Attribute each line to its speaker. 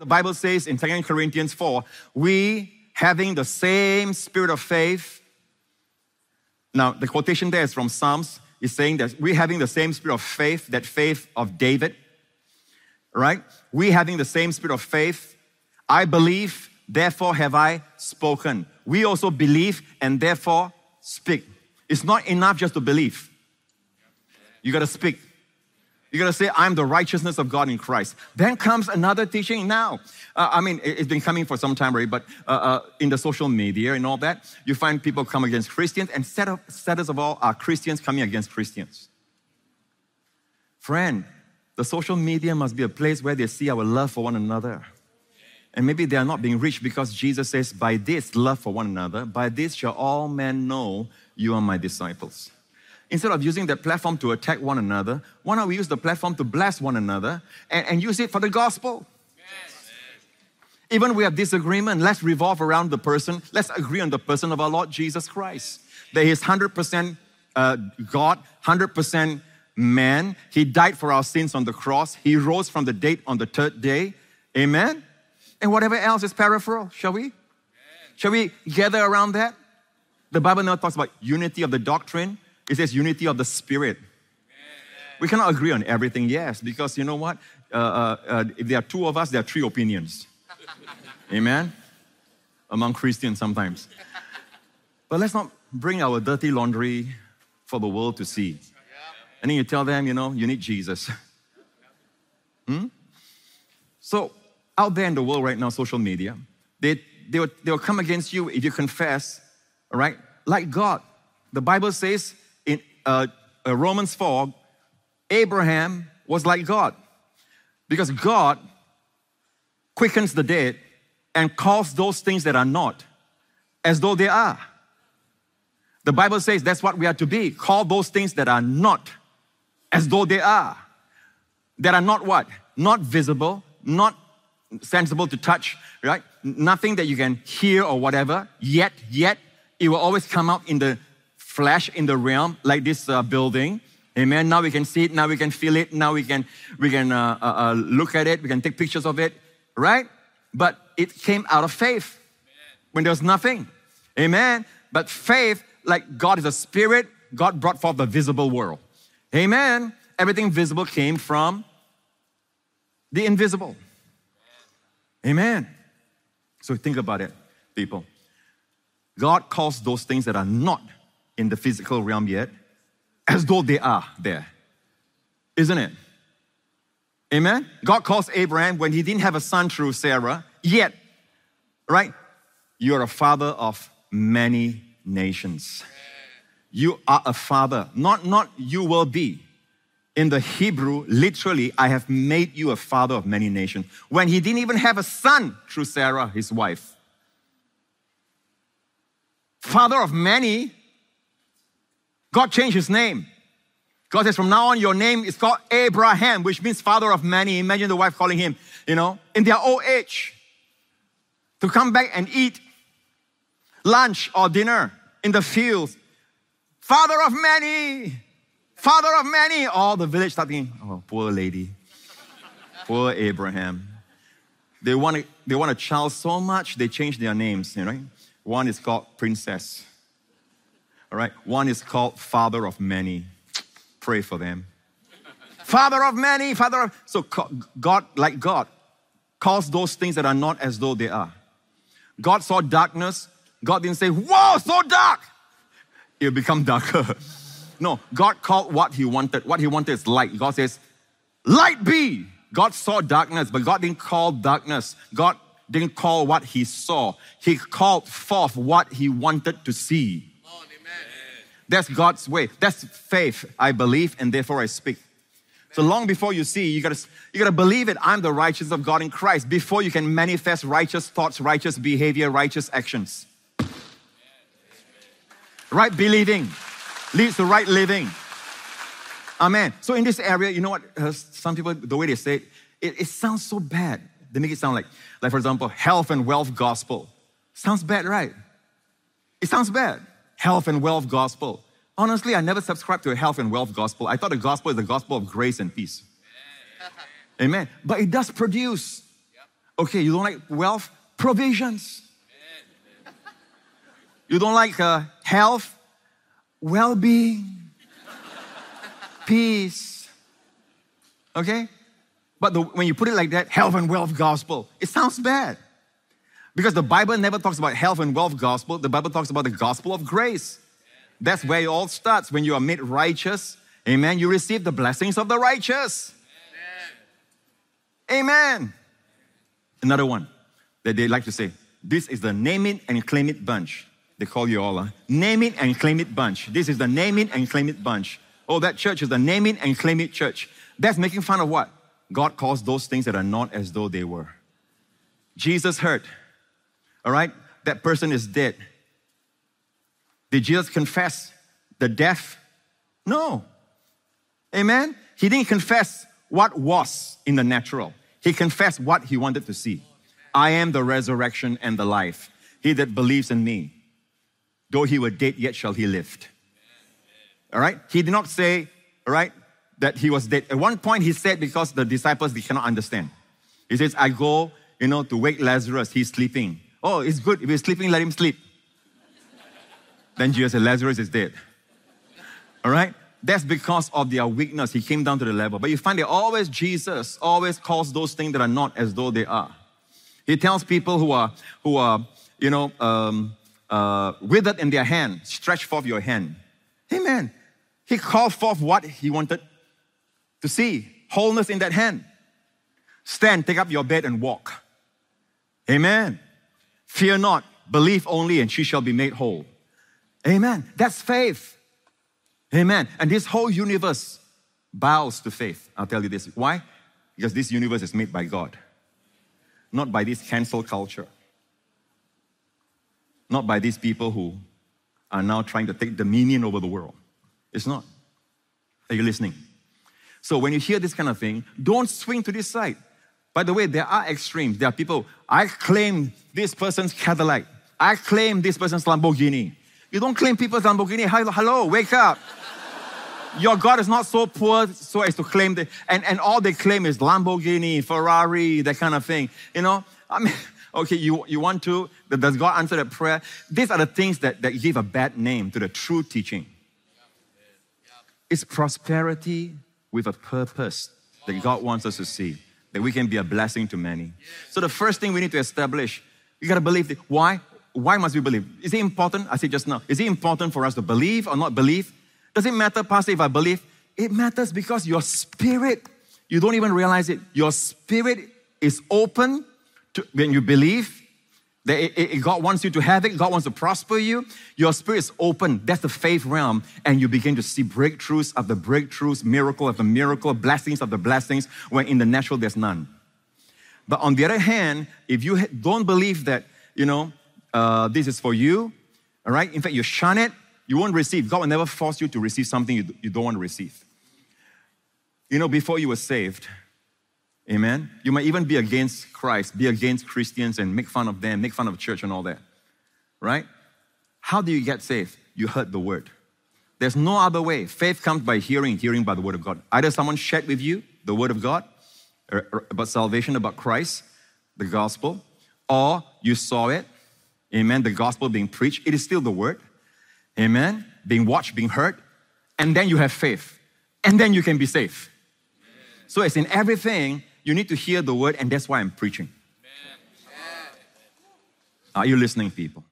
Speaker 1: The Bible says in 2 Corinthians 4, we having the same spirit of faith. Now, the quotation there is from Psalms. It's saying that we having the same spirit of faith, that faith of David, right? We having the same spirit of faith. I believe, therefore have I spoken. We also believe and therefore speak. It's not enough just to believe. You got to speak. You got to say, I'm the righteousness of God in Christ. Then comes another teaching now. It's been coming for some time already, but in the social media and all that, you find people come against Christians, and saddest of all are Christians coming against Christians. Friend, the social media must be a place where they see our love for one another. And maybe they are not being reached because Jesus says, by this, love for one another, by this shall all men know you are my disciples. Instead of using that platform to attack one another, why not we use the platform to bless one another and use it for the gospel? Yes. Even we have disagreement, let's revolve around the person. Let's agree on the person of our Lord Jesus Christ. That He is 100% God, 100% man. He died for our sins on the cross. He rose from the dead on the third day. Amen? And whatever else is peripheral, shall we? Amen. Shall we gather around that? The Bible now talks about unity of the doctrine. It says unity of the Spirit. Amen. We cannot agree on everything, yes, because you know what? If there are two of us, there are three opinions. Amen? Among Christians sometimes. But let's not bring our dirty laundry for the world to see. And then you tell them, you need Jesus. So, out there in the world right now, social media, they will come against you if you confess, all right, like God. The Bible says in Romans 4, Abraham was like God. Because God quickens the dead and calls those things that are not as though they are. The Bible says that's what we are to be. Call those things that are not as though they are. That are not what? Not visible, not sensible to touch, right? Nothing that you can hear or whatever, yet it will always come out in the flesh, in the realm, like this building. Amen. Now we can see it, now we can feel it, now we can look at it, we can take pictures of it, right? But it came out of faith when there was nothing. Amen. But faith, like God is a spirit, God brought forth the visible world. Amen. Everything visible came from the invisible. Amen. So think about it, people. God calls those things that are not in the physical realm yet as though they are there. Isn't it? Amen? God calls Abraham when he didn't have a son through Sarah yet, right? You are a father of many nations. You are a father, not you will be. In the Hebrew, literally, I have made you a father of many nations. When he didn't even have a son through Sarah, his wife. Father of many, God changed his name. God says, from now on, your name is called Abraham, which means father of many. Imagine the wife calling him, in their old age, to come back and eat lunch or dinner in the fields. Father of many. Father of many. All the village starting, oh, poor lady. Poor Abraham. They want a child so much, they change their names, right? One is called princess. All right? One is called father of many. Pray for them. Father of many, So God, like God, calls those things that are not as though they are. God saw darkness. God didn't say, whoa, so dark. It will become darker. No, God called what he wanted. What he wanted is light. God says, light be. God saw darkness, but God didn't call darkness. God didn't call what he saw. He called forth what he wanted to see. Oh, amen. That's God's way. That's faith, I believe, and therefore I speak. Amen. So long before you see, you gotta believe it. I'm the righteousness of God in Christ before you can manifest righteous thoughts, righteous behavior, righteous actions. Right believing leads to right living. Amen. So in this area, you know what? Some people, the way they say it sounds so bad. They make it sound like for example, health and wealth gospel. Sounds bad, right? It sounds bad. Health and wealth gospel. Honestly, I never subscribed to a health and wealth gospel. I thought the gospel is the gospel of grace and peace. Amen. But it does produce Okay, you don't like wealth? Provisions. You don't like health? Well-being. Peace. Okay? But when you put it like that, health and wealth gospel, it sounds bad. Because the Bible never talks about health and wealth gospel. The Bible talks about the gospel of grace. That's where it all starts. When you are made righteous, amen, you receive the blessings of the righteous. Amen. Another one that they like to say, this is the name it and claim it bunch. They call you all name it and claim it bunch. This is the name it and claim it bunch. Oh, that church is the name it and claim it church. That's making fun of what? God calls those things that are not as though they were. Jesus heard, all right, that person is dead. Did Jesus confess the death? No. Amen? He didn't confess what was in the natural. He confessed what he wanted to see. I am the resurrection and the life. He that believes in me, though he were dead, yet shall he live. All right? He did not say, all right, that he was dead. At one point he said, because the disciples, they cannot understand. He says, I go, to wake Lazarus. He's sleeping. Oh, it's good. If he's sleeping, let him sleep. Then Jesus said, Lazarus is dead. All right? That's because of their weakness. He came down to the level. But you find that Jesus always calls those things that are not as though they are. He tells people who are withered in their hand, stretch forth your hand. Amen. He called forth what he wanted to see. Wholeness in that hand. Stand, take up your bed and walk. Amen. Fear not, believe only and she shall be made whole. Amen. That's faith. Amen. And this whole universe bows to faith. I'll tell you this. Why? Because this universe is made by God. Not by this cancel culture. Not by these people who are now trying to take dominion over the world. It's not. Are you listening? So when you hear this kind of thing, don't swing to this side. By the way, there are extremes. There are people, I claim this person's Cadillac. I claim this person's Lamborghini. You don't claim people's Lamborghini. Hello, wake up. Your God is not so poor so as to claim that. And all they claim is Lamborghini, Ferrari, that kind of thing. Okay, you want to, does God answer that prayer? These are the things that give a bad name to the true teaching. It's prosperity with a purpose that God wants us to see, that we can be a blessing to many. So the first thing we need to establish, you got to believe it. Why? Why must we believe? Is it important? I said just now, is it important for us to believe or not believe? Does it matter, Pastor, if I believe? It matters because your spirit, you don't even realize it, your spirit is open to, when you believe, that God wants you to have it, God wants to prosper you, your spirit is open. That's the faith realm. And you begin to see breakthroughs of the breakthroughs, miracle of the miracle, blessings of the blessings, when in the natural there's none. But on the other hand, if you don't believe that, this is for you, all right? In fact, you shun it, you won't receive. God will never force you to receive something you don't want to receive. Before you were saved, amen, you might even be against Christ, be against Christians and make fun of them, make fun of church and all that, right? How do you get saved? You heard the word. There's no other way. Faith comes by hearing, hearing by the word of God. Either someone shared with you the word of God about salvation, about Christ, the gospel, or you saw it, amen, the gospel being preached. It is still the word, amen, being watched, being heard, and then you have faith, and then you can be saved. So it's in everything, you need to hear the word, and that's why I'm preaching. Are you listening, people?